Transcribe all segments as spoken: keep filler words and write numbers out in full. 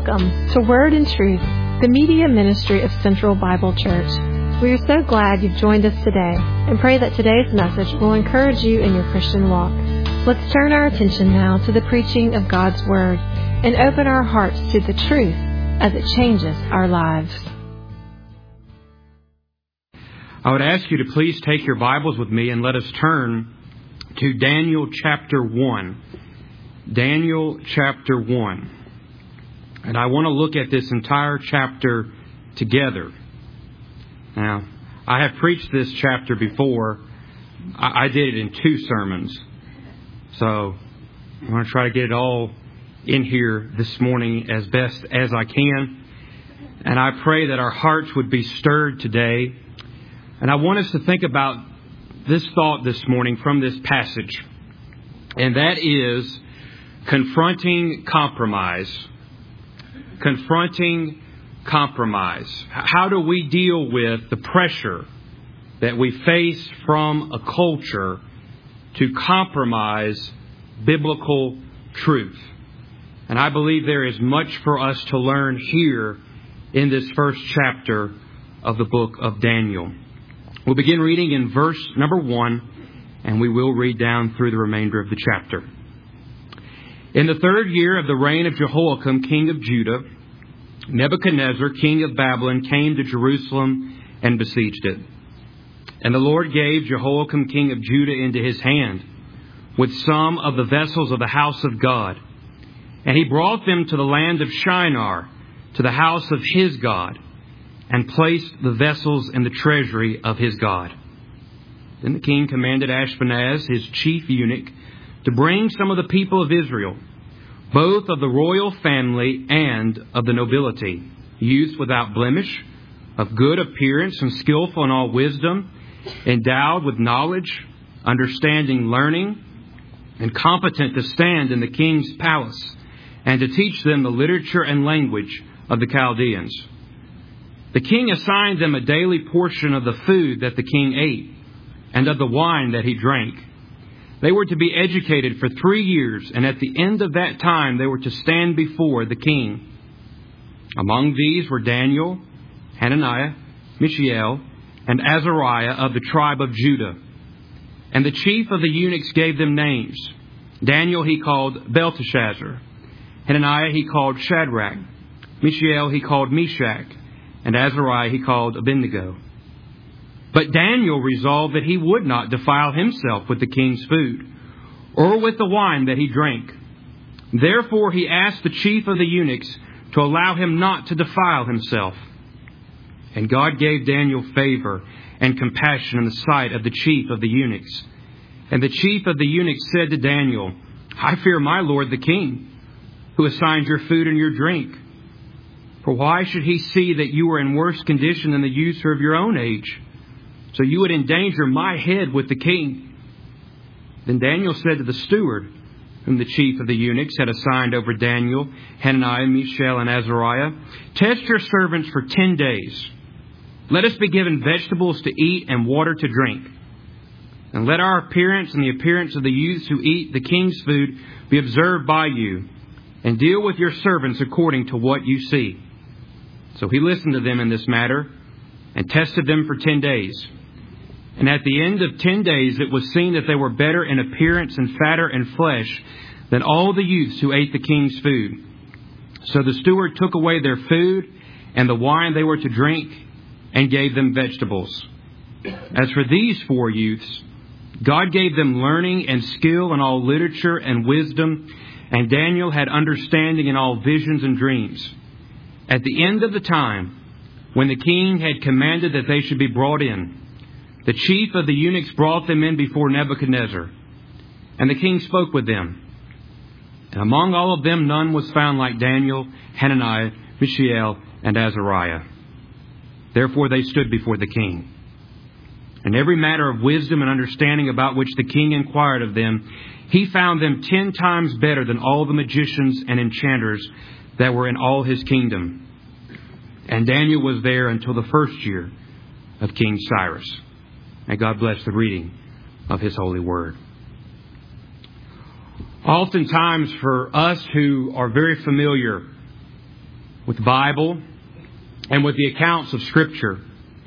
Welcome to Word and Truth, the media ministry of Central Bible Church. We are so glad you've joined us today and pray that today's message will encourage you in your Christian walk. Let's turn our attention now to the preaching of God's Word and open our hearts to the truth as it changes our lives. I would ask you to please take your Bibles with me and let us turn to Daniel chapter one. Daniel chapter one. And I want to look at this entire chapter together. Now, I have preached this chapter before. I, I did it in two sermons. So, I want to try to get it all in here this morning as best as I can. And I pray that our hearts would be stirred today. And I want us to think about this thought this morning from this passage. And that is confronting compromise. Confronting compromise. How do we deal with the pressure that we face from a culture to compromise biblical truth? And I believe there is much for us to learn here in this first chapter of the book of Daniel. We'll begin reading in verse number one, and we will read down through the remainder of the chapter. In the third year of the reign of Jehoiakim, king of Judah, Nebuchadnezzar, king of Babylon, came to Jerusalem and besieged it. And the Lord gave Jehoiakim, king of Judah, into his hand, with some of the vessels of the house of God. And he brought them to the land of Shinar, to the house of his God, and placed the vessels in the treasury of his God. Then the king commanded Ashpenaz, his chief eunuch, to bring some of the people of Israel, both of the royal family and of the nobility, youths without blemish, of good appearance and skillful in all wisdom, endowed with knowledge, understanding learning, and competent to stand in the king's palace, and to teach them the literature and language of the Chaldeans. The king assigned them a daily portion of the food that the king ate, and of the wine that he drank. They were to be educated for three years, and at the end of that time they were to stand before the king. Among these were Daniel, Hananiah, Mishael, and Azariah of the tribe of Judah. And the chief of the eunuchs gave them names. Daniel he called Belteshazzar. Hananiah he called Shadrach. Mishael he called Meshach. And Azariah he called Abednego. But Daniel resolved that he would not defile himself with the king's food, or with the wine that he drank. Therefore he asked the chief of the eunuchs to allow him not to defile himself. And God gave Daniel favor and compassion in the sight of the chief of the eunuchs. And the chief of the eunuchs said to Daniel, I fear my lord the king, who assigned your food and your drink. For why should he see that you are in worse condition than the youths who are of your own age? So you would endanger my head with the king. Then Daniel said to the steward, whom the chief of the eunuchs had assigned over Daniel, Hananiah, Mishael, and Azariah, test your servants for ten days. Let us be given vegetables to eat and water to drink. And let our appearance and the appearance of the youths who eat the king's food be observed by you. And deal with your servants according to what you see. So he listened to them in this matter and tested them for ten days. And at the end of ten days, it was seen that they were better in appearance and fatter in flesh than all the youths who ate the king's food. So the steward took away their food and the wine they were to drink and gave them vegetables. As for these four youths, God gave them learning and skill in all literature and wisdom, and Daniel had understanding in all visions and dreams. At the end of the time, when the king had commanded that they should be brought in, the chief of the eunuchs brought them in before Nebuchadnezzar. And the king spoke with them. And among all of them none was found like Daniel, Hananiah, Mishael, and Azariah. Therefore they stood before the king. And every matter of wisdom and understanding about which the king inquired of them, he found them ten times better than all the magicians and enchanters that were in all his kingdom. And Daniel was there until the first year of King Cyrus. May God bless the reading of His holy word. Oftentimes for us who are very familiar with the Bible and with the accounts of Scripture,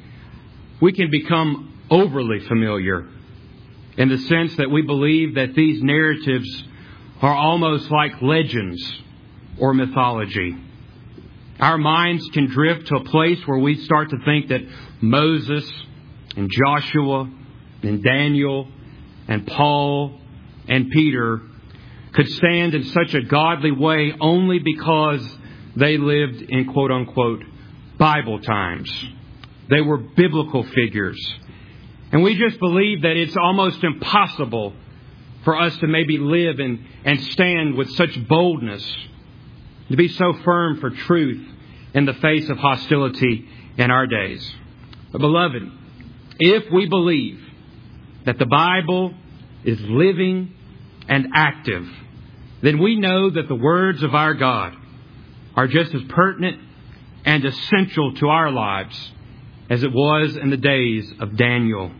we can become overly familiar in the sense that we believe that these narratives are almost like legends or mythology. Our minds can drift to a place where we start to think that Moses and Joshua and Daniel and Paul and Peter could stand in such a godly way only because they lived in quote-unquote Bible times. They were biblical figures. And we just believe that it's almost impossible for us to maybe live and, and stand with such boldness, to be so firm for truth in the face of hostility in our days. But beloved, if we believe that the Bible is living and active, then we know that the words of our God are just as pertinent and essential to our lives as it was in the days of Daniel.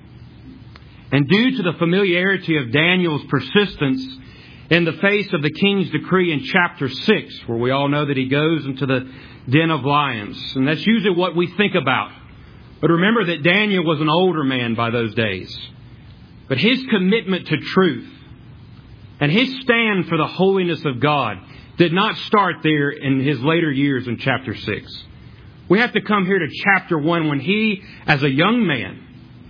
And due to the familiarity of Daniel's persistence in the face of the king's decree in chapter six, where we all know that he goes into the den of lions, and that's usually what we think about. But remember that Daniel was an older man by those days. But his commitment to truth and his stand for the holiness of God did not start there in his later years in chapter six. We have to come here to chapter one when he, as a young man,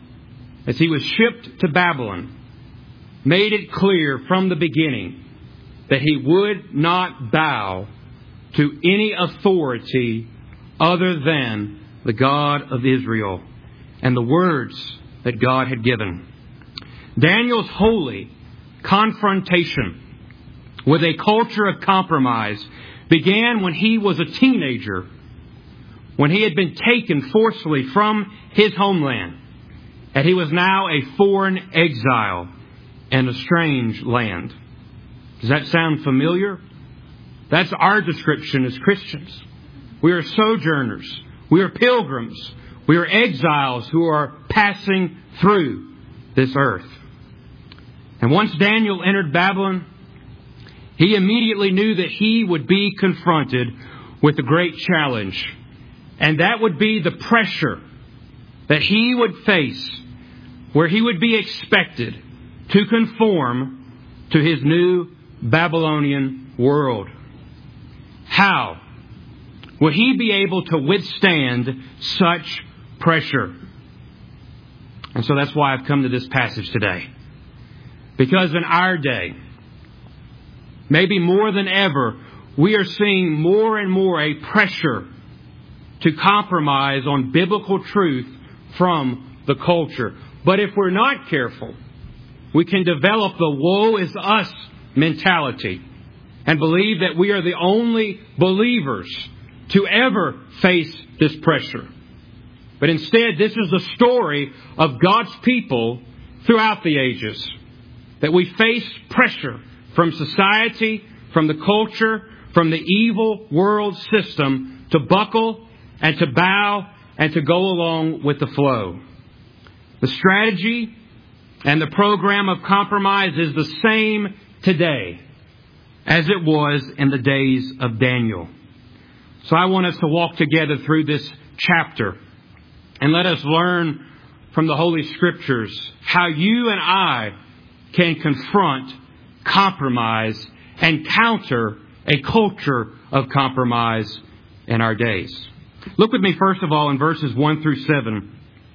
as he was shipped to Babylon, made it clear from the beginning that he would not bow to any authority other than the God of Israel and the words that God had given. Daniel's holy confrontation with a culture of compromise began when he was a teenager, when he had been taken forcibly from his homeland, and he was now a foreign exile in a strange land. Does that sound familiar? That's our description as Christians. We are sojourners. We are pilgrims. We are exiles who are passing through this earth. And once Daniel entered Babylon, he immediately knew that he would be confronted with a great challenge. And that would be the pressure that he would face, where he would be expected to conform to his new Babylonian world. How would he be able to withstand such pressure? And so that's why I've come to this passage today. Because in our day, maybe more than ever, we are seeing more and more a pressure to compromise on biblical truth from the culture. But if we're not careful, we can develop the woe is us mentality and believe that we are the only believers to ever face this pressure. But instead, this is the story of God's people throughout the ages, that we face pressure from society, from the culture, from the evil world system to buckle and to bow and to go along with the flow. The strategy and the program of compromise is the same today as it was in the days of Daniel. So I want us to walk together through this chapter and let us learn from the Holy Scriptures how you and I can confront, compromise, and counter a culture of compromise in our days. Look with me, first of all, in verses one through seven,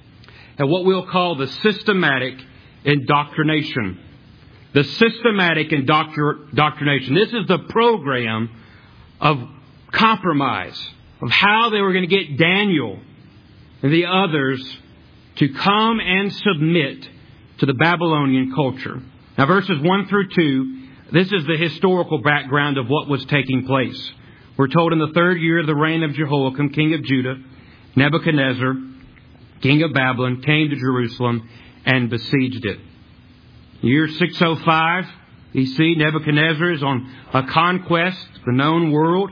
at what we'll call the systematic indoctrination. The systematic indoctrination. This is the program of compromise, of how they were going to get Daniel and the others to come and submit to the Babylonian culture. Now, verses one through two, this is the historical background of what was taking place. We're told in the third year of the reign of Jehoiakim, king of Judah, Nebuchadnezzar, king of Babylon, came to Jerusalem and besieged it. Year six oh five B C, Nebuchadnezzar is on a conquest of the known world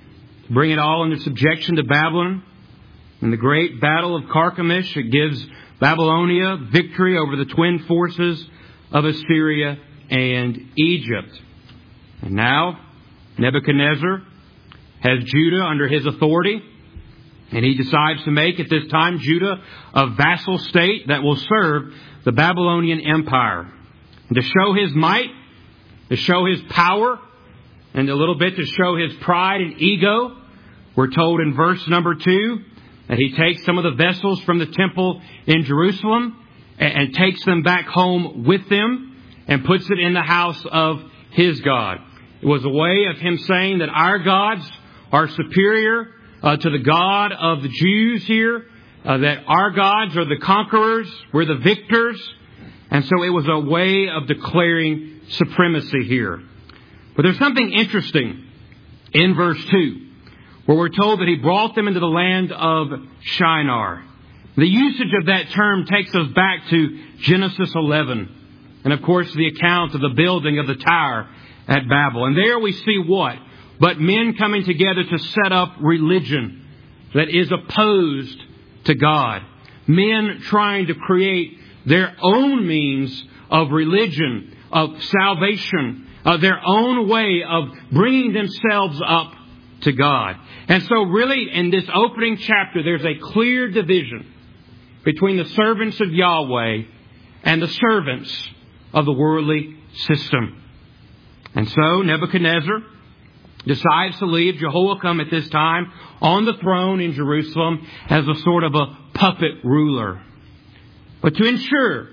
to bring it all under subjection to Babylon. In the great battle of Carchemish, it gives Babylonia victory over the twin forces of Assyria and Egypt. And now, Nebuchadnezzar has Judah under his authority. And he decides to make, at this time, Judah a vassal state that will serve the Babylonian Empire. And to show his might, to show his power, and a little bit to show his pride and ego, we're told in verse number two that he takes some of the vessels from the temple in Jerusalem and, and takes them back home with them and puts it in the house of his God. It was a way of him saying that our gods are superior uh, to the God of the Jews here, uh, that our gods are the conquerors, we're the victors. And so it was a way of declaring supremacy here. But there's something interesting in verse two, where we're told that he brought them into the land of Shinar. The usage of that term takes us back to Genesis eleven. And of course, the account of the building of the tower at Babel. And there we see what? But men coming together to set up religion that is opposed to God. Men trying to create their own means of religion, of salvation, of their own way of bringing themselves up to God. And so really, in this opening chapter, there's a clear division between the servants of Yahweh and the servants of the worldly system. And so Nebuchadnezzar decides to leave Jehoiakim at this time on the throne in Jerusalem as a sort of a puppet ruler. But to ensure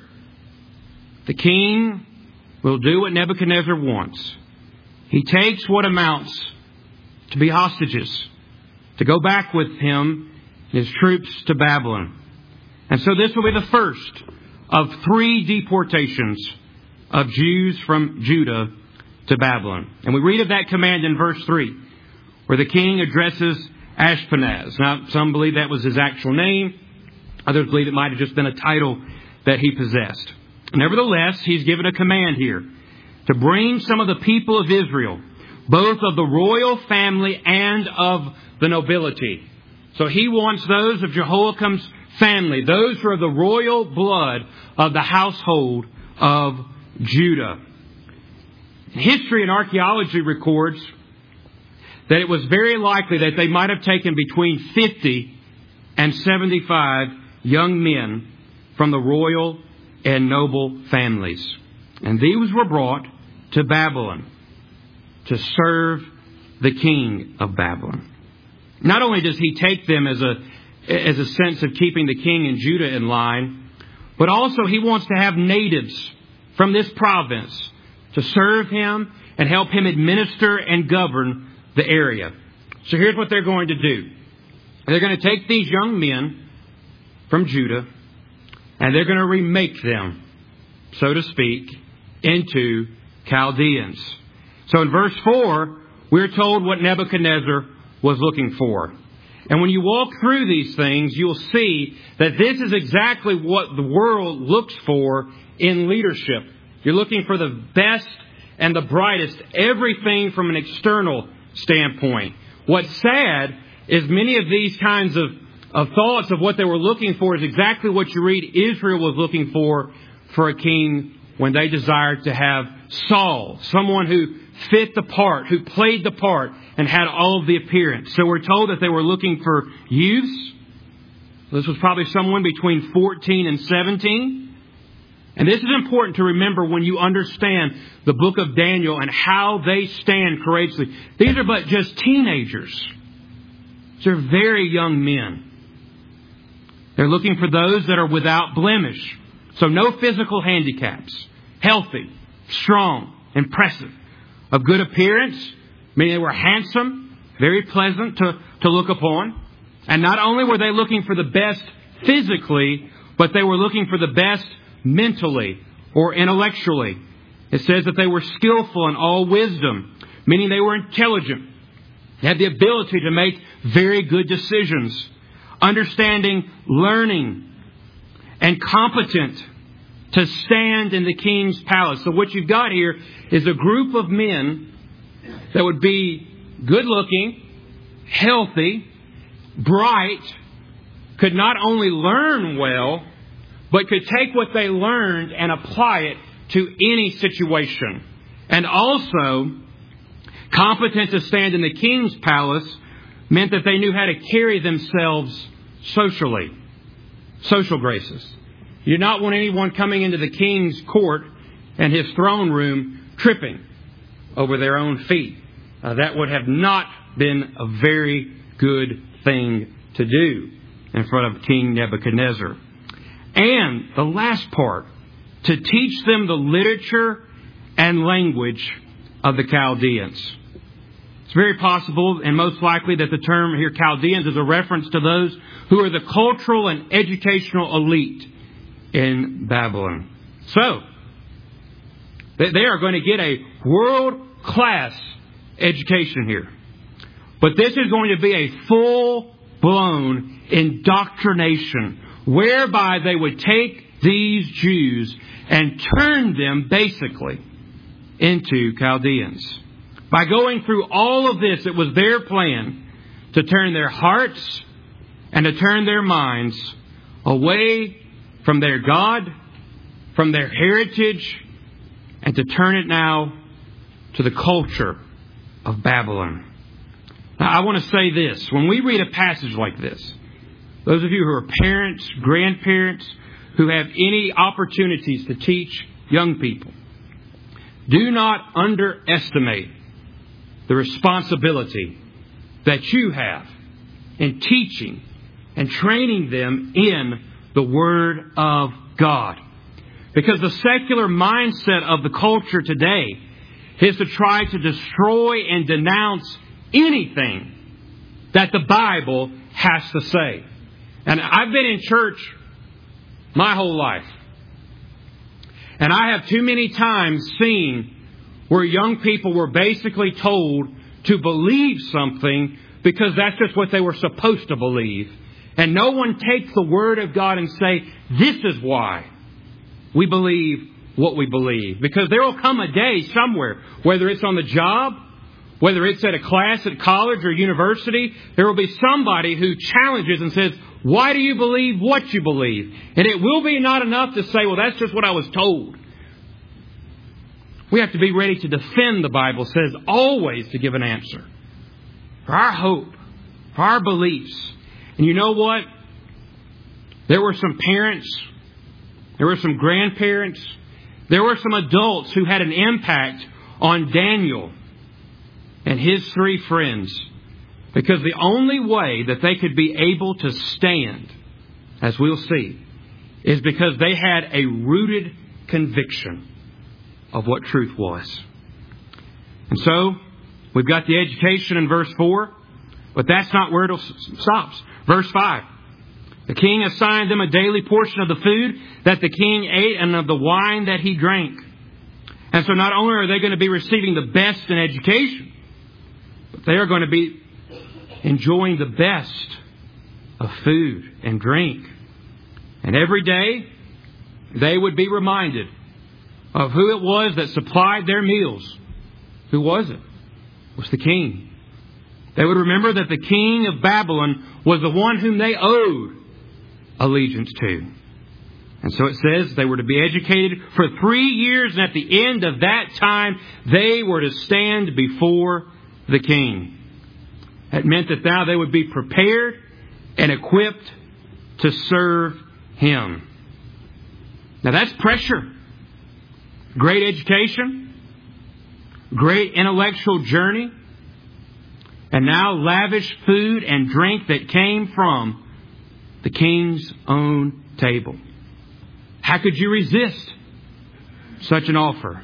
the king will do what Nebuchadnezzar wants, he takes what amounts to be hostages, to go back with him and his troops to Babylon. And so this will be the first of three deportations of Jews from Judah to Babylon. And we read of that command in verse three, where the king addresses Ashpenaz. Now, some believe that was his actual name. Others believe it might have just been a title that he possessed. Nevertheless, he's given a command here to bring some of the people of Israel, both of the royal family and of the nobility. So he wants those of Jehoiakim's family, those who are of the royal blood of the household of Judah. History and archaeology records that it was very likely that they might have taken between fifty and seventy-five young men from the royal and noble families. And these were brought to Babylon to serve the king of Babylon. Not only does he take them as a, as a sense of keeping the king and Judah in line, but also he wants to have natives from this province to serve him and help him administer and govern the area. So here's what they're going to do. They're going to take these young men from Judah and they're going to remake them, so to speak, into Chaldeans. So in verse four, we're told what Nebuchadnezzar was looking for. And when you walk through these things, you'll see that this is exactly what the world looks for in leadership. You're looking for the best and the brightest, everything from an external standpoint. What's sad is many of these kinds of, of thoughts of what they were looking for is exactly what you read Israel was looking for for a king when they desired to have Saul, someone who fit the part, who played the part and had all of the appearance. So we're told that they were looking for youths. This was probably someone between fourteen and seventeen. And this is important to remember when you understand the book of Daniel and how they stand courageously. These are but just teenagers. They're very young men. They're looking for those that are without blemish. So no physical handicaps. Healthy, strong, impressive, of good appearance, meaning they were handsome, very pleasant to, to look upon. And not only were they looking for the best physically, but they were looking for the best mentally or intellectually. It says that they were skillful in all wisdom, meaning they were intelligent. They had the ability to make very good decisions, understanding learning, and competent to stand in the king's palace. So what you've got here is a group of men that would be good looking, healthy, bright, could not only learn well, but could take what they learned and apply it to any situation. And also Competent to stand in the king's palace meant that they knew how to carry themselves socially. Social graces. You do not want anyone coming into the king's court and his throne room tripping over their own feet. Uh, that would have not been a very good thing to do in front of King Nebuchadnezzar. And the last part, to teach them the literature and language of the Chaldeans. It's very possible and most likely that the term here Chaldeans is a reference to those who are the cultural and educational elite in Babylon. So, they are going to get a world-class education here. But this is going to be a full-blown indoctrination whereby they would take these Jews and turn them basically into Chaldeans. By going through all of this, it was their plan to turn their hearts and to turn their minds away from their God, from their heritage, and to turn it now to the culture of Babylon. Now, I want to say this. When we read a passage like this, those of you who are parents, grandparents, who have any opportunities to teach young people, do not underestimate the responsibility that you have in teaching and training them in the Word of God. Because the secular mindset of the culture today is to try to destroy and denounce anything that the Bible has to say. And I've been in church my whole life. And I have too many times seen where young people were basically told to believe something because that's just what they were supposed to believe. And no one takes the Word of God and say, this is why we believe what we believe. Because there will come a day somewhere, whether it's on the job, whether it's at a class at college or university, there will be somebody who challenges and says, why do you believe what you believe? And it will be not enough to say, well, that's just what I was told. We have to be ready to defend, the Bible says, always to give an answer. For our hope, for our beliefs. And you know what? There were some parents, there were some grandparents, there were some adults who had an impact on Daniel and his three friends. Because the only way that they could be able to stand, as we'll see, is because they had a rooted conviction of what truth was. And so, we've got the education in verse four, but that's not where it stops. Verse five. The king assigned them a daily portion of the food that the king ate and of the wine that he drank. And so not only are they going to be receiving the best in education, but they are going to be enjoying the best of food and drink. And every day, they would be reminded of who it was that supplied their meals. Who was it? It was the king. They would remember that the king of Babylon was the one whom they owed allegiance to. And so it says they were to be educated for three years, and at the end of that time, they were to stand before the king. That meant that now they would be prepared and equipped to serve him. Now that's pressure. Great education, great intellectual journey, and now lavish food and drink that came from the king's own table. How could you resist such an offer?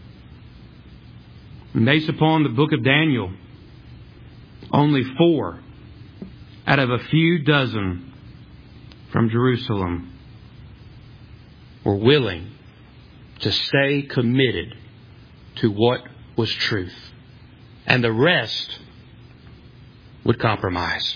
And based upon the book of Daniel, only four out of a few dozen from Jerusalem were willing to stay committed to what was truth. And the rest would compromise.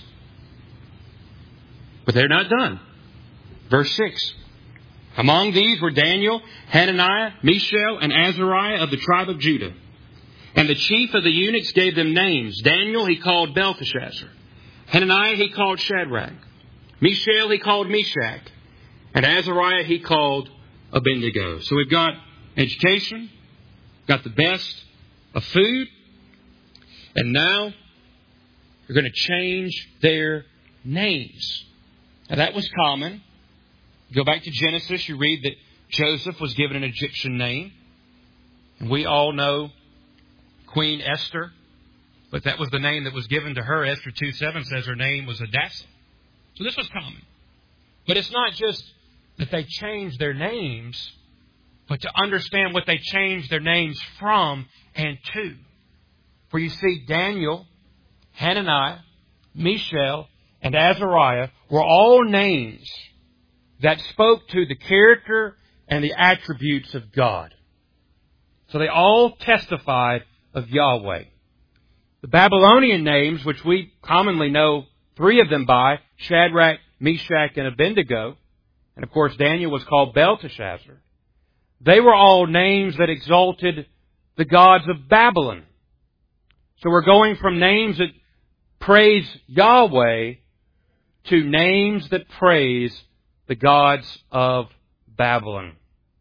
But they're not done. Verse six. Among these were Daniel, Hananiah, Mishael, and Azariah of the tribe of Judah. And the chief of the eunuchs gave them names. Daniel he called Belteshazzar. Hananiah he called Shadrach. Mishael he called Meshach. And Azariah he called Abednego. So we've got education, got the best of food, And now you're going to change their names. Now that was common. Go back to Genesis, you read that Joseph was given an Egyptian name. And we all know Queen Esther, but that was the name that was given to her. Esther two seven says her name was Hadassah. So this was common. But it's not just that they changed their names, but to understand what they changed their names from and to. For you see, Daniel, Hananiah, Mishael, and Azariah were all names that spoke to the character and the attributes of God. So they all testified of Yahweh. The Babylonian names, which we commonly know three of them by, Shadrach, Meshach, and Abednego, and of course Daniel was called Belteshazzar, they were all names that exalted the gods of Babylon. So we're going from names that praise Yahweh to names that praise the gods of Babylon.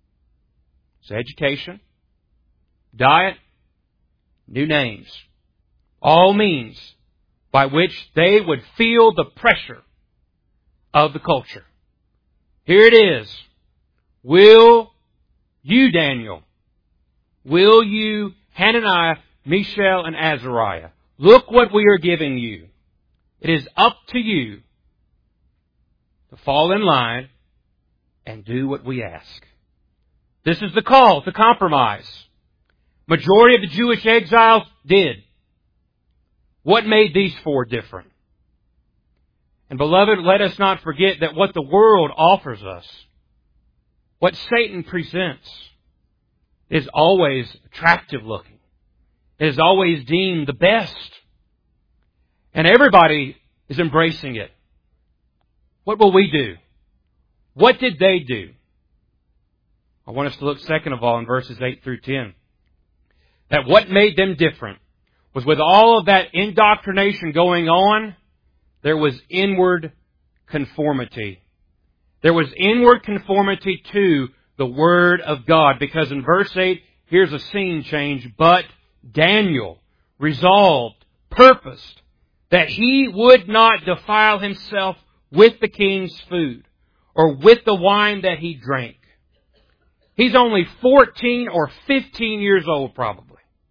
So education, diet, new names. All means by which they would feel the pressure of the culture. Here it is. Will you, Daniel, will you, Hananiah, Mishael, and Azariah, look what we are giving you. It is up to you to fall in line and do what we ask. This is the call to compromise. Majority of the Jewish exiles did. What made these four different? And beloved, let us not forget that what the world offers us, what Satan presents, is always attractive looking. It is always deemed the best. And everybody is embracing it. What will we do? What did they do? I want us to look second of all in verses eight through ten. That what made them different was with all of that indoctrination going on, there was inward conformity. There was inward conformity to the Word of God. Because in verse eight, here's a scene change. But Daniel resolved, purposed, that he would not defile himself with the king's food or with the wine that he drank. He's only fourteen or fifteen years old probably.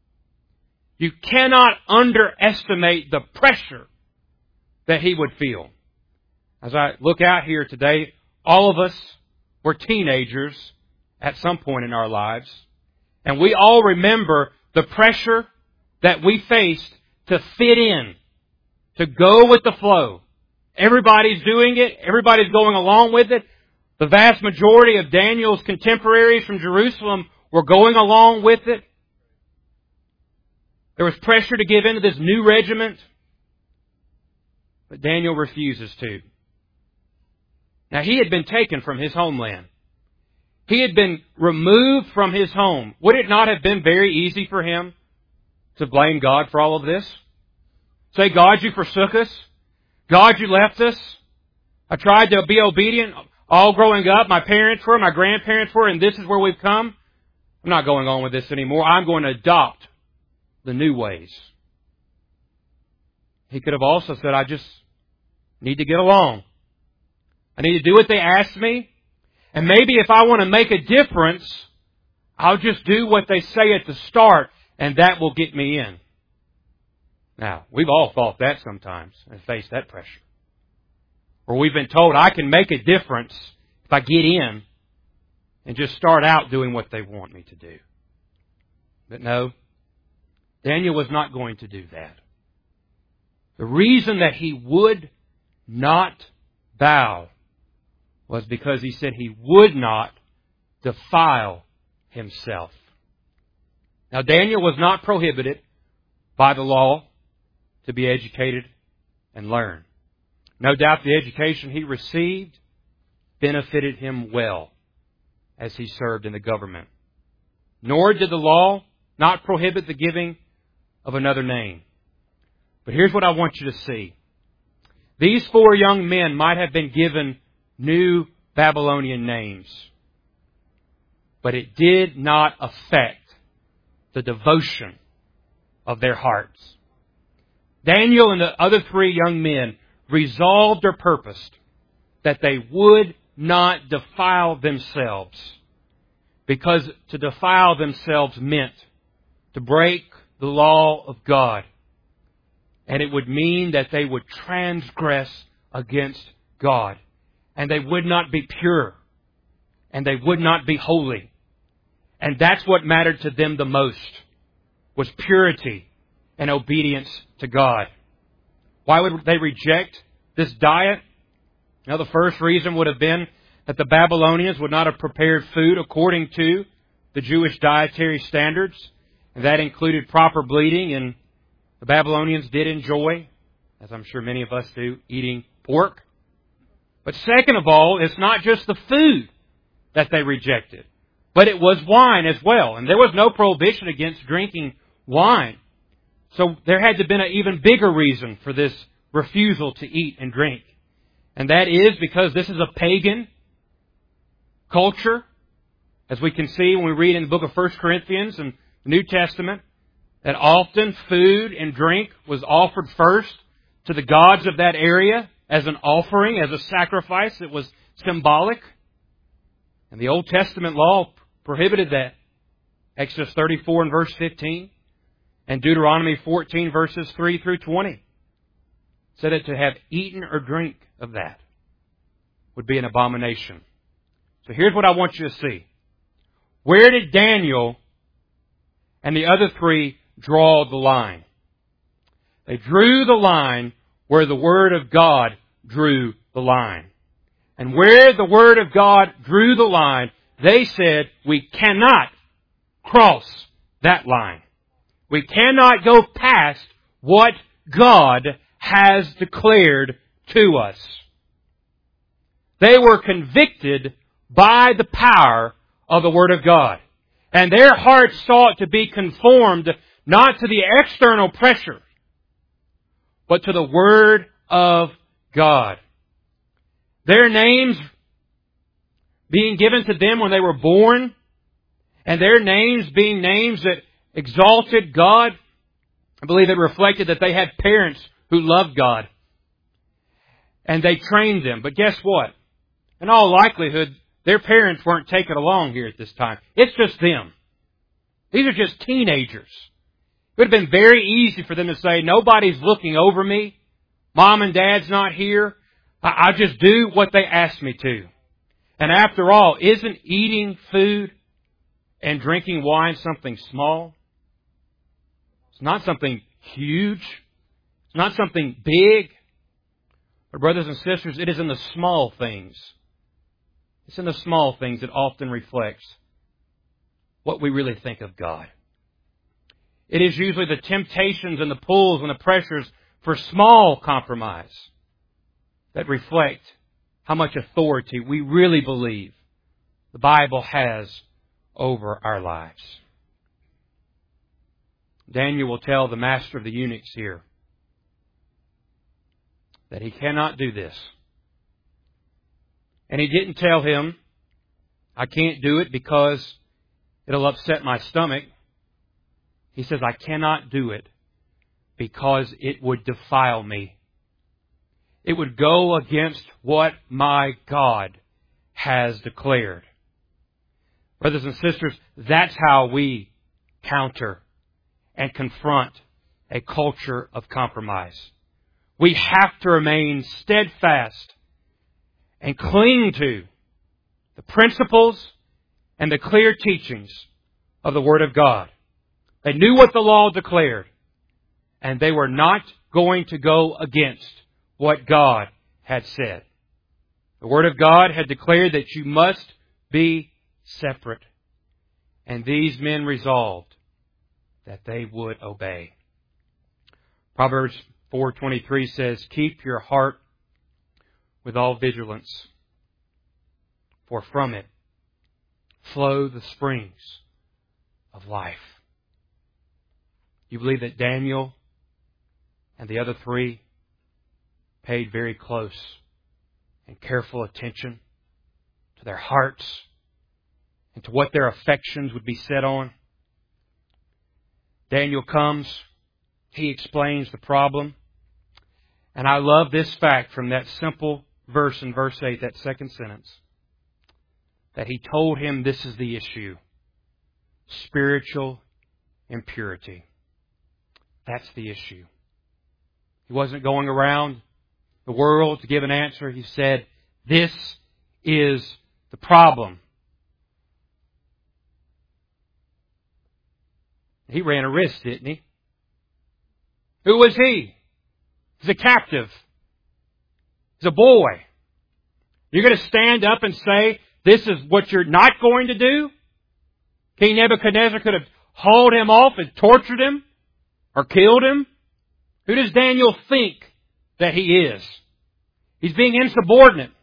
You cannot underestimate the pressure that he would feel. As I look out here today, all of us were teenagers at some point in our lives. And we all remember the pressure that we faced to fit in, to go with the flow. Everybody's doing it. Everybody's going along with it. The vast majority of Daniel's contemporaries from Jerusalem were going along with it. There was pressure to give in to this new regiment. But Daniel refuses to. Now, he had been taken from his homeland. He had been removed from his home. Would it not have been very easy for him to blame God for all of this? Say, God, you forsook us. God, you left us. I tried to be obedient all growing up. My parents were, my grandparents were, and this is where we've come. I'm not going on with this anymore. I'm going to adopt the new ways. He could have also said, I just need to get along. I need to do what they ask me. And maybe if I want to make a difference, I'll just do what they say at the start, and that will get me in. Now, we've all thought that sometimes and faced that pressure. Or we've been told I can make a difference if I get in and just start out doing what they want me to do. But no, Daniel was not going to do that. The reason that he would not bow was because he said he would not defile himself. Now, Daniel was not prohibited by the law to be educated and learn. No doubt the education he received benefited him well as he served in the government. Nor did the law not prohibit the giving of another name. But here's what I want you to see. These four young men might have been given new Babylonian names, but it did not affect the devotion of their hearts. Daniel and the other three young men resolved or purposed that they would not defile themselves, because to defile themselves meant to break the law of God. And it would mean that they would transgress against God. And they would not be pure. And they would not be holy. And that's what mattered to them the most, was purity and obedience to God. Why would they reject this diet? Now, the first reason would have been that the Babylonians would not have prepared food according to the Jewish dietary standards. And that included proper bleeding, and the Babylonians did enjoy, as I'm sure many of us do, eating pork. But second of all, it's not just the food that they rejected, but it was wine as well. And there was no prohibition against drinking wine. So there had to have been an even bigger reason for this refusal to eat and drink. And that is because this is a pagan culture, as we can see when we read in the book of First Corinthians and the New Testament, that often food and drink was offered first to the gods of that area as an offering, as a sacrifice. It was symbolic. And the Old Testament law prohibited that. Exodus thirty-four and verse fifteen, and Deuteronomy fourteen verses three through twenty said that to have eaten or drink of that would be an abomination. So here's what I want you to see. Where did Daniel and the other three draw the line? They drew the line where the Word of God drew the line. And where the Word of God drew the line, they said, we cannot cross that line. We cannot go past what God has declared to us. They were convicted by the power of the Word of God. And their hearts sought to be conformed not to the external pressure, but to the Word of God. Their names being given to them when they were born, and their names being names that exalted God, I believe it reflected that they had parents who loved God. And they trained them. But guess what? In all likelihood, their parents weren't taken along here at this time. It's just them. These are just teenagers. It would have been very easy for them to say, nobody's looking over me. Mom and Dad's not here. I, I just do what they ask me to. And after all, isn't eating food and drinking wine something small? It's not something huge. It's not something big. But brothers and sisters, it is in the small things. It's in the small things that often reflects what we really think of God. It is usually the temptations and the pulls and the pressures for small compromise that reflect how much authority we really believe the Bible has over our lives. Daniel will tell the master of the eunuchs here that he cannot do this. And he didn't tell him, I can't do it because it'll upset my stomach. He says, I cannot do it because it would defile me. It would go against what my God has declared. Brothers and sisters, that's how we counter and confront a culture of compromise. We have to remain steadfast and cling to the principles and the clear teachings of the Word of God. They knew what the law declared, and they were not going to go against what God had said. The Word of God had declared that you must be separate. And these men resolved that they would obey. Proverbs four twenty-three says, keep your heart with all vigilance, for from it flow the springs of life. You believe that Daniel and the other three paid very close and careful attention to their hearts and to what their affections would be set on? Daniel comes He explains the problem. And I love this fact from that simple verse in verse eight, that second sentence, that He told him this is the issue. Spiritual impurity. That's the issue. He wasn't going around the world to give an answer. He said, this is the problem. He ran a risk, didn't he? Who was he? He's a captive. He's a boy. You're going to stand up and say, this is what you're not going to do? King Nebuchadnezzar could have hauled him off and tortured him or killed him. Who does Daniel think that he is? He's being insubordinate.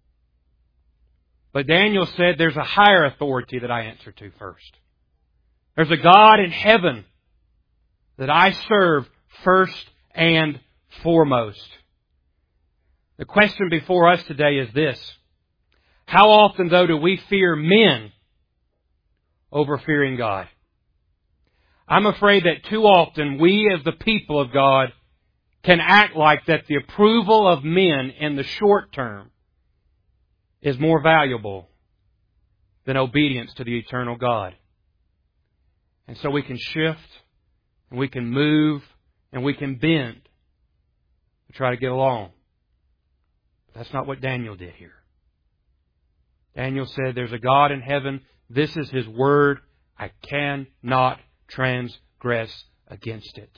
But Daniel said there's a higher authority that I answer to first. There's a God in heaven that I serve first and foremost. The question before us today is this. How often, though, do we fear men over fearing God? I'm afraid that too often we as the people of God can act like that the approval of men in the short term is more valuable than obedience to the eternal God. And so we can shift, and we can move, and we can bend to try to get along. But that's not what Daniel did here. Daniel said, there's a God in heaven. This is His word. I cannot transgress against it.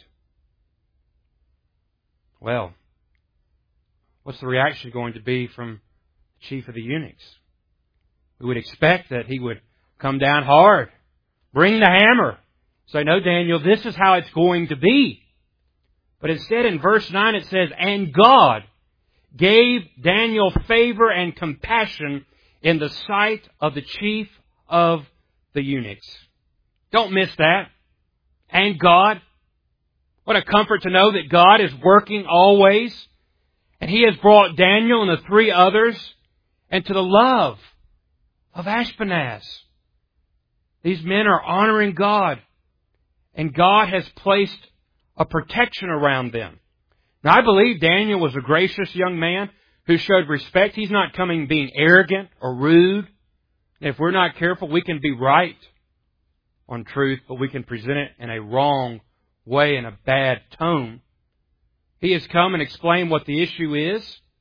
Well, what's the reaction going to be from the chief of the eunuchs? We would expect that he would come down hard, bring the hammer, say, no, Daniel, this is how it's going to be. But instead in verse nine it says, and God gave Daniel favor and compassion in the sight of the chief of the eunuchs. Don't miss that. And God. What a comfort to know that God is working always. And He has brought Daniel and the three others into the love of Ashpenaz. These men are honoring God. And God has placed a protection around them. Now I believe Daniel was a gracious young man who showed respect. He's not coming being arrogant or rude. If we're not careful, we can be right on truth, but we can present it in a wrong way, in a bad tone. He has come and explained what the issue is.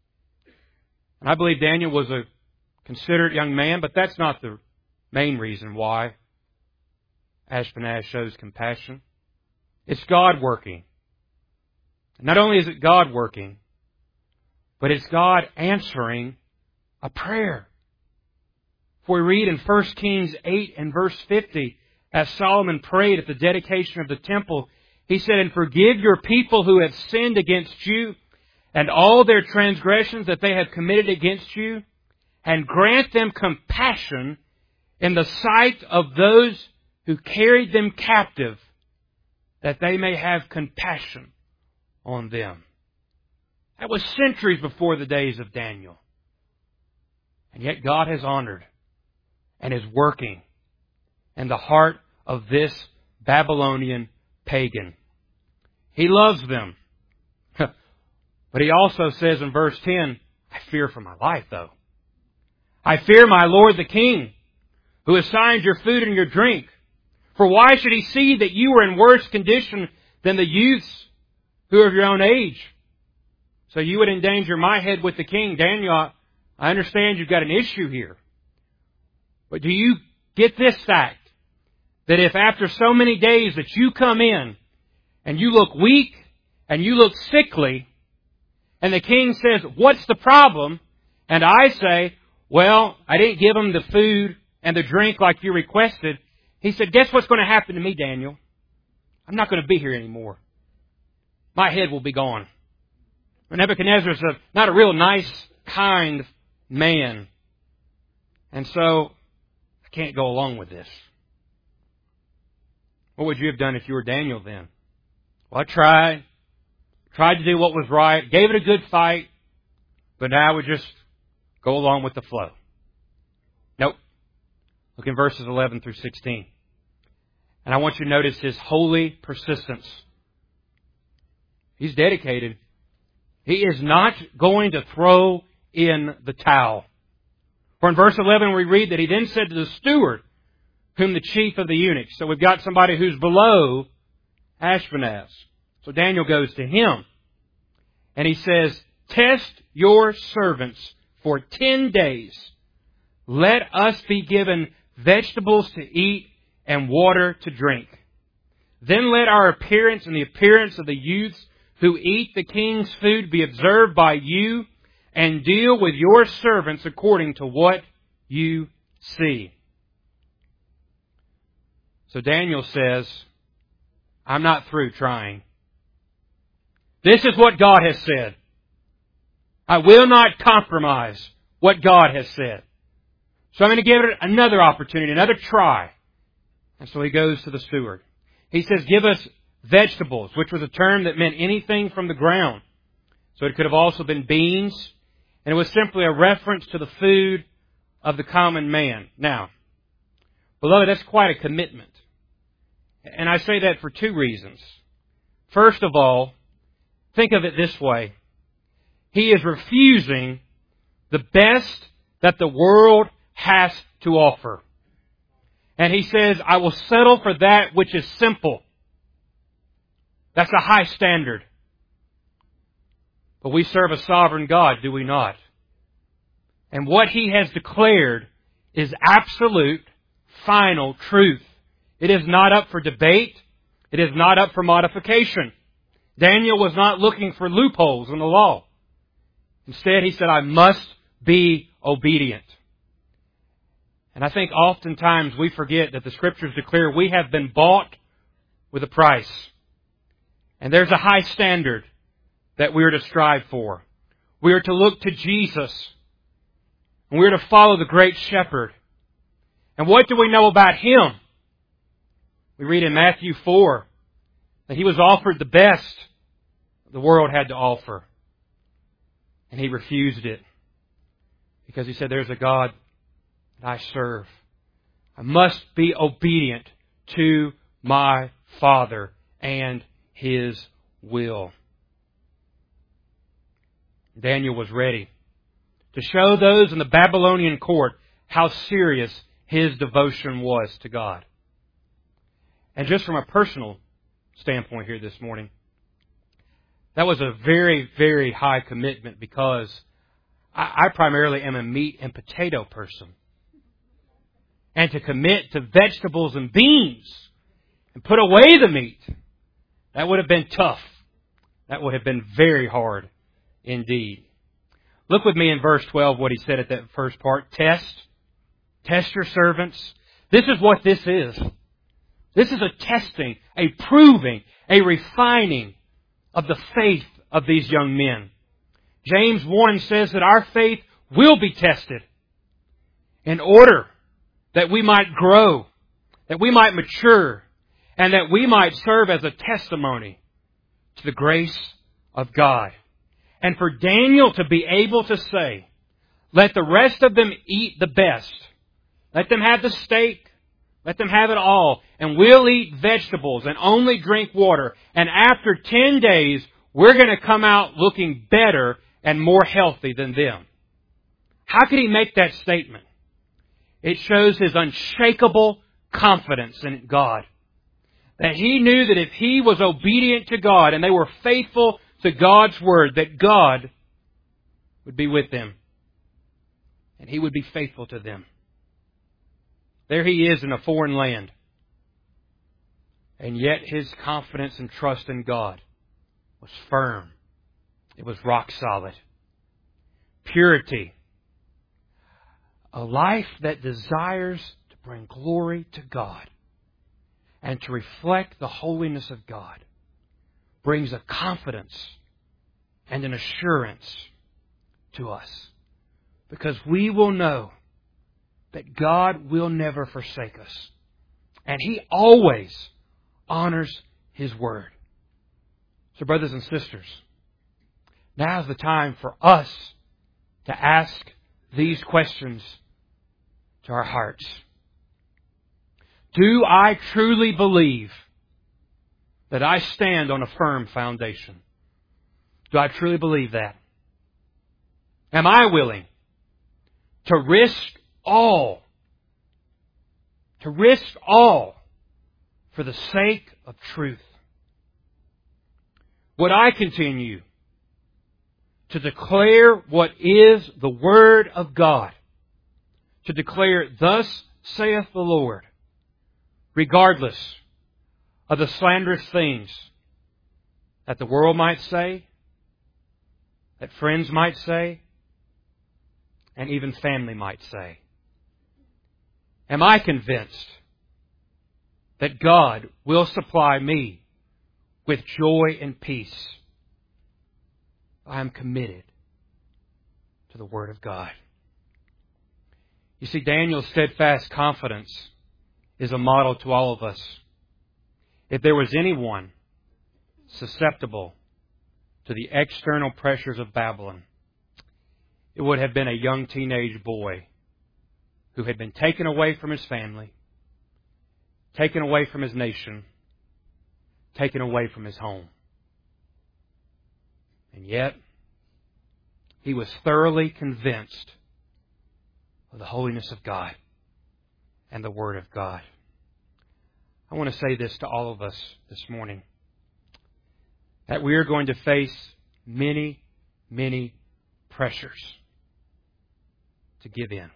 And I believe Daniel was a considerate young man, but that's not the main reason why Ashpenaz shows compassion. It's God working. Not only is it God working, but it's God answering a prayer. For we read in First Kings eight and verse fifty, as Solomon prayed at the dedication of the temple, he said, and forgive your people who have sinned against you and all their transgressions that they have committed against you, and grant them compassion in the sight of those who carried them captive, that they may have compassion on them. That was centuries before the days of Daniel. And yet God has honored and is working in the heart of this Babylonian pagan. He loves them. But He also says in verse ten, I fear for my life, though. I fear my Lord the King, who assigns your food and your drink. For why should He see that you are in worse condition than the youths who are of your own age? So you would endanger my head with the king. Daniel, I understand you've got an issue here. But do you get this fact? That if after so many days that you come in and you look weak and you look sickly, and the king says, what's the problem? And I say, well, I didn't give him the food and the drink like you requested. He said, guess what's going to happen to me, Daniel? I'm not going to be here anymore. My head will be gone. Nebuchadnezzar is a, not a real nice, kind man. And so, I can't go along with this. What would you have done if you were Daniel then? Well, I tried. Tried to do what was right. Gave it a good fight. But now I would just go along with the flow. Nope. Look in verses eleven through sixteen. And I want you to notice his holy persistence. He's dedicated. He is not going to throw in the towel. For in verse eleven we read that he then said to the steward, whom the chief of the eunuchs. So we've got somebody who's below Ashpenaz. So Daniel goes to him. And he says, test your servants for ten days. Let us be given vegetables to eat and water to drink. Then let our appearance and the appearance of the youths who eat the king's food be observed by you, and deal with your servants according to what you see. So Daniel says, I'm not through trying. This is what God has said. I will not compromise what God has said. So I'm going to give it another opportunity, another try. And so he goes to the steward. He says, give us vegetables, which was a term that meant anything from the ground. So it could have also been beans. And it was simply a reference to the food of the common man. Now, beloved, that's quite a commitment. And I say that for two reasons. First of all, think of it this way. He is refusing the best that the world has to offer. And he says, I will settle for that which is simple. That's a high standard. But we serve a sovereign God, do we not? And what He has declared is absolute, final truth. It is not up for debate. It is not up for modification. Daniel was not looking for loopholes in the law. Instead, he said, I must be obedient. And I think oftentimes we forget that the Scriptures declare we have been bought with a price. And there's a high standard that we are to strive for. We are to look to Jesus. And we are to follow the great shepherd. And what do we know about Him? We read in Matthew four that He was offered the best the world had to offer. And He refused it. Because He said, there's a God that I serve. I must be obedient to my Father and His will. Daniel was ready to show those in the Babylonian court how serious his devotion was to God. And just from a personal standpoint here this morning, that was a very, very high commitment because I, I primarily am a meat and potato person. And to commit to vegetables and beans and put away the meat, that would have been tough. That would have been very hard indeed. Look with me in verse twelve what he said at that first part. Test. Test your servants. This is what this is. This is a testing, a proving, a refining of the faith of these young men. James one says that our faith will be tested in order that we might grow, that we might mature, and that we might serve as a testimony to the grace of God. And for Daniel to be able to say, let the rest of them eat the best. Let them have the steak. Let them have it all. And we'll eat vegetables and only drink water. And after ten days, we're going to come out looking better and more healthy than them. How could he make that statement? It shows his unshakable confidence in God. That he knew that if he was obedient to God and they were faithful to God's Word, that God would be with them. And He would be faithful to them. There he is in a foreign land. And yet his confidence and trust in God was firm. It was rock solid. Purity. A life that desires to bring glory to God and to reflect the holiness of God brings a confidence and an assurance to us. Because we will know that God will never forsake us. And He always honors His Word. So brothers and sisters, now's the time for us to ask these questions to our hearts. Do I truly believe that I stand on a firm foundation? Do I truly believe that? Am I willing to risk all, to risk all for the sake of truth? Would I continue to declare what is the Word of God? To declare, thus saith the Lord, regardless of the slanderous things that the world might say, that friends might say, and even family might say? Am I convinced that God will supply me with joy and peace? I am committed to the Word of God. You see, Daniel's steadfast confidence is a model to all of us. If there was anyone susceptible to the external pressures of Babylon, it would have been a young teenage boy who had been taken away from his family, taken away from his nation, taken away from his home. And yet, he was thoroughly convinced of the holiness of God and the Word of God. I want to say this to all of us this morning, that we are going to face many, many pressures to give in.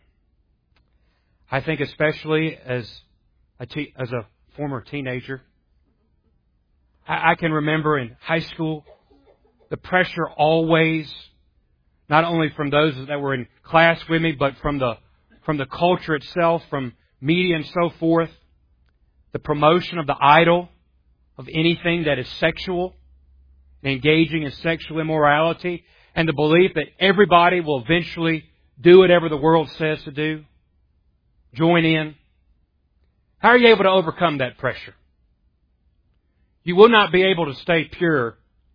I think especially as a, te- as a former teenager, I-, I can remember in high school, the pressure always, not only from those that were in class with me, but from the from the culture itself, from media and so forth, the promotion of the idol of anything that is sexual, engaging in sexual immorality, and the belief that everybody will eventually do whatever the world says to do, join in. How are you able to overcome that pressure? You will not be able to stay pure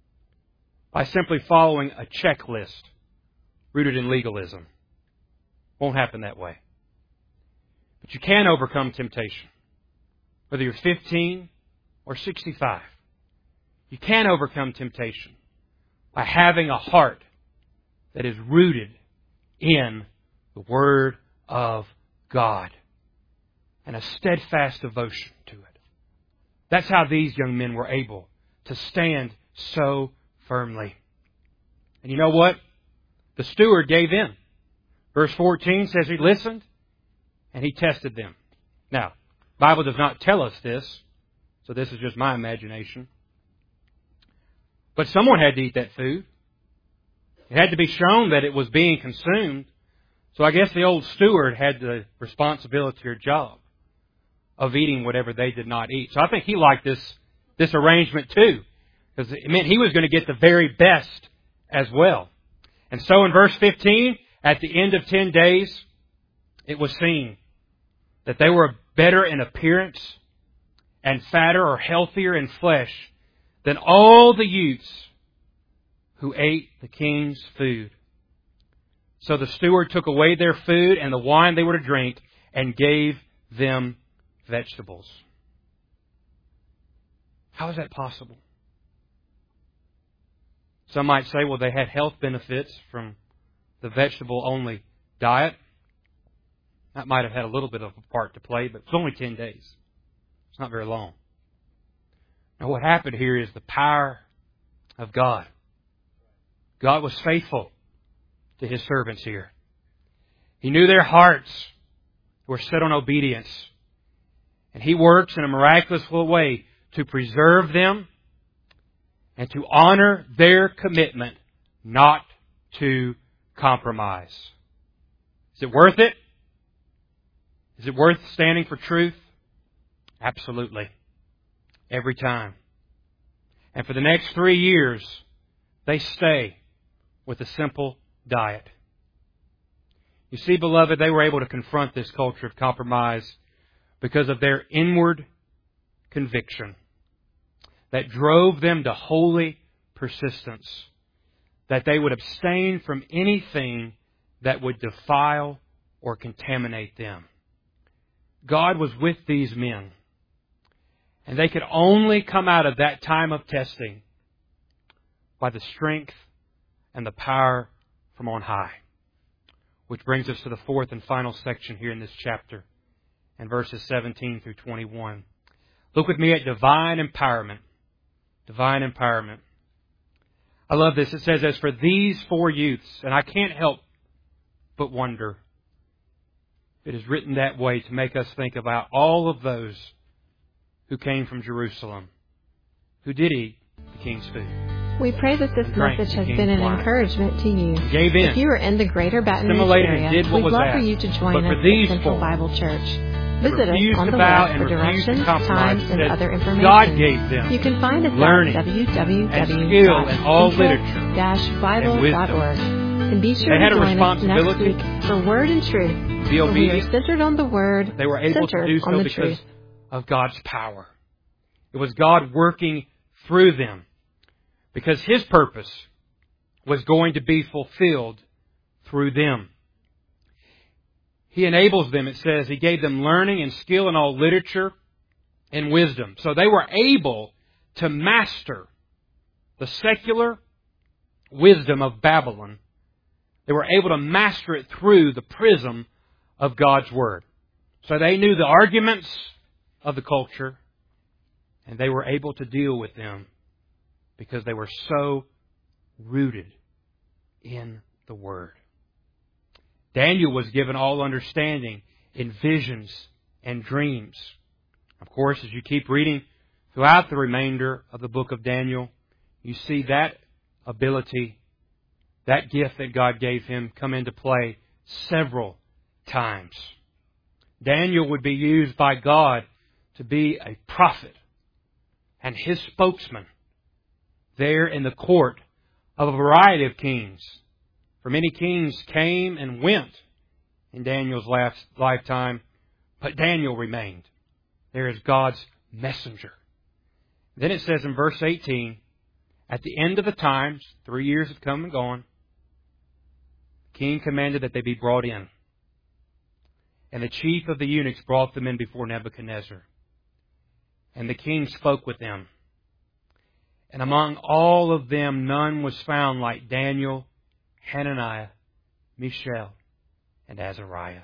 by simply following a checklist rooted in legalism. Won't happen that way. But you can overcome temptation. Whether you're fifteen or sixty-five. You can overcome temptation by having a heart that is rooted in the Word of God and a steadfast devotion to it. That's how these young men were able to stand so firmly. And you know what? The steward gave in. Verse fourteen says he listened and he tested them. Now, the Bible does not tell us this, so this is just my imagination. But someone had to eat that food. It had to be shown that it was being consumed. So I guess the old steward had the responsibility or job of eating whatever they did not eat. So I think he liked this, this arrangement too, because it meant he was going to get the very best as well. And so in verse fifteen, at the end of ten days, it was seen that they were better in appearance and fatter or healthier in flesh than all the youths who ate the king's food. So the steward took away their food and the wine they were to drink and gave them vegetables. How is that possible? Some might say, well, they had health benefits from the vegetable-only diet. That might have had a little bit of a part to play, but it's only ten days. It's not very long. Now what happened here is the power of God. God was faithful to His servants here. He knew their hearts were set on obedience. And He works in a miraculous way to preserve them and to honor their commitment not to compromise. Is it worth it? Is it worth standing for truth? Absolutely. Every time. And for the next three years, they stay with a simple diet. You see, beloved, they were able to confront this culture of compromise because of their inward conviction that drove them to holy persistence, that they would abstain from anything that would defile or contaminate them. God was with these men, and they could only come out of that time of testing by the strength and the power from on high. Which brings us to the fourth and final section here in this chapter, and verses seventeen through twenty-one. Look with me at divine empowerment. Divine empowerment. I love this. It says, as for these four youths, and I can't help but wonder, it is written that way to make us think about all of those who came from Jerusalem, who did eat the king's food. We pray that this Drank message the has king's been an wine. encouragement to you. Gave in. If you are in the greater Baton Rouge Assimilated and area, did what we'd was love for asked. you to But join for us at these Central four, Bible Church. Visit us refused on to the bow web and for refused to directions, compromise, times, and said other information. God gave them You can find us learning at w w and w skill in all dot literature dash bible dot org. And be sure They had to a join us next responsibility week for Word and Truth. be where we are obedient. centered on the Word, They were able to centered do on so the because truth. of God's power. It was God working through them because His purpose was going to be fulfilled through them. He enables them, it says, He gave them learning and skill in all literature and wisdom. So they were able to master the secular wisdom of Babylon. They were able to master it through the prism of God's Word. So they knew the arguments of the culture, and they were able to deal with them because they were so rooted in the Word. Daniel was given all understanding in visions and dreams. Of course, as you keep reading throughout the remainder of the book of Daniel, you see that ability, that gift that God gave him come into play several times. Daniel would be used by God to be a prophet and His spokesman there in the court of a variety of kings. For many kings came and went in Daniel's last lifetime, but Daniel remained there as God's messenger. Then it says in verse eighteen, at the end of the times, three years have come and gone, the king commanded that they be brought in. And the chief of the eunuchs brought them in before Nebuchadnezzar. And the king spoke with them. And among all of them none was found like Daniel, Hananiah, Mishael, and Azariah.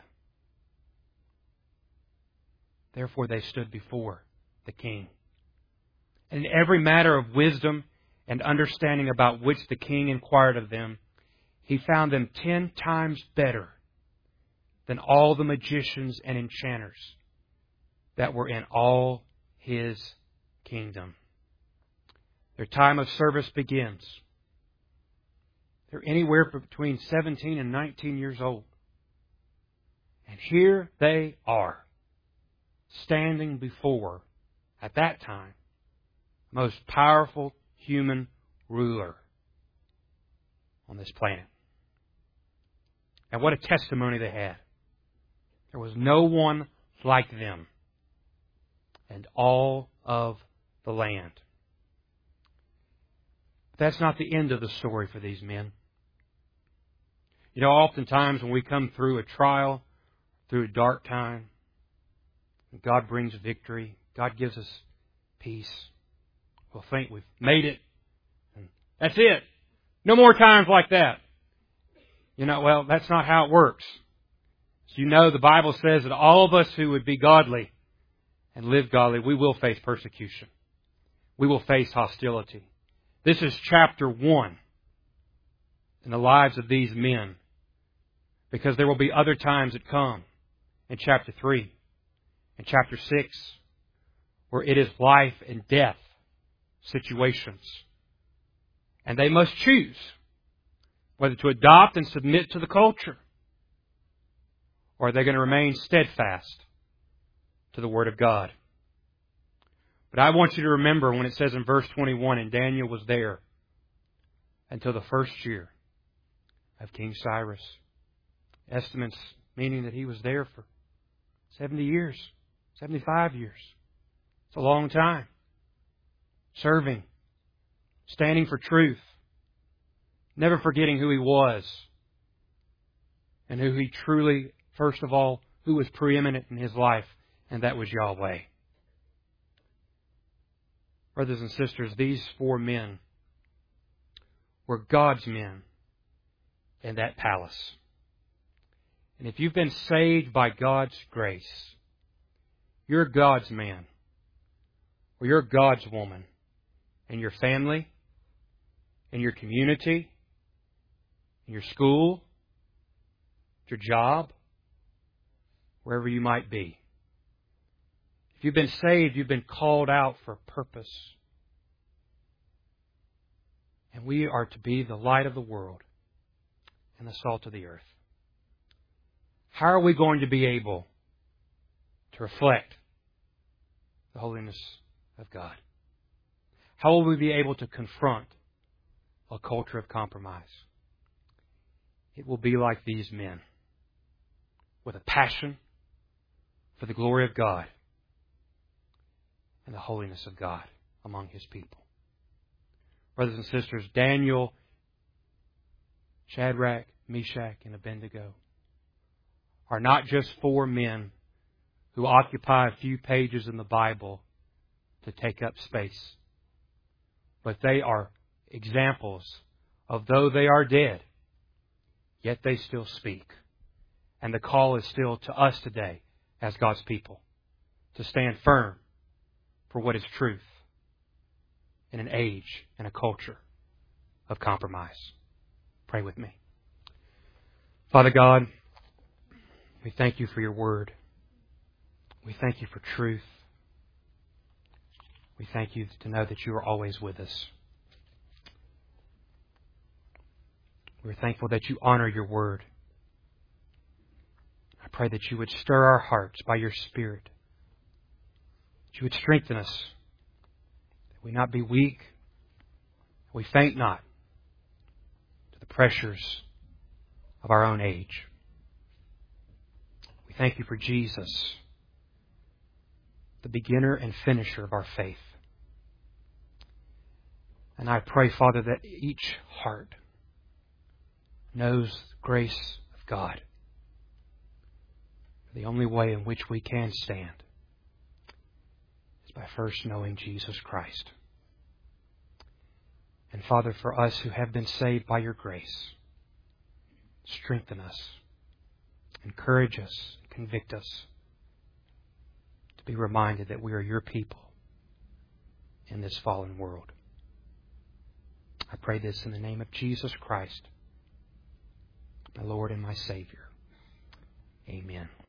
Therefore they stood before the king. And in every matter of wisdom and understanding about which the king inquired of them, he found them ten times better than all the magicians and enchanters that were in all his kingdom. Their time of service begins. They're anywhere between seventeen and nineteen years old. And here they are, standing before, at that time, the most powerful human ruler on this planet. And what a testimony they had. There was no one like them in all of the land. But that's not the end of the story for these men. You know, oftentimes when we come through a trial, through a dark time, God brings victory, God gives us peace, we'll think we've made it, and that's it. No more times like that. You know, well, that's not how it works. As you know, the Bible says that all of us who would be godly and live godly, we will face persecution. We will face hostility. This is chapter one in the lives of these men, because there will be other times that come in chapter three, in chapter six, where it is life and death situations. And they must choose whether to adopt and submit to the culture, or are they going to remain steadfast to the Word of God. But I want you to remember when it says in verse twenty-one, and Daniel was there until the first year of King Cyrus. Estimates meaning that he was there for seventy years, seventy-five years. It's a long time. Serving, standing for truth, never forgetting who he was and who he truly, first of all, who was preeminent in his life, and that was Yahweh. Brothers and sisters, these four men were God's men in that palace. And if you've been saved by God's grace, you're God's man, or you're God's woman in your family, in your community, in your school, your job, wherever you might be. If you've been saved, you've been called out for a purpose. And we are to be the light of the world and the salt of the earth. How are we going to be able to reflect the holiness of God? How will we be able to confront a culture of compromise? It will be like these men, with a passion for the glory of God and the holiness of God among His people. Brothers and sisters, Daniel, Shadrach, Meshach, and Abednego are not just four men who occupy a few pages in the Bible to take up space, but they are examples of, though they are dead, yet they still speak. And the call is still to us today as God's people to stand firm for what is truth in an age and a culture of compromise. Pray with me. Father God, we thank You for Your Word. We thank You for truth. We thank You to know that You are always with us. We're thankful that You honor Your Word. I pray that You would stir our hearts by Your Spirit. That You would strengthen us. That we not be weak. That we faint not to the pressures of our own age. We thank You for Jesus, the beginner and finisher of our faith. And I pray, Father, that each heart knows the grace of God. The only way in which we can stand is by first knowing Jesus Christ. And Father, for us who have been saved by Your grace, strengthen us, encourage us, convict us to be reminded that we are Your people in this fallen world. I pray this in the name of Jesus Christ, my Lord and my Savior. Amen.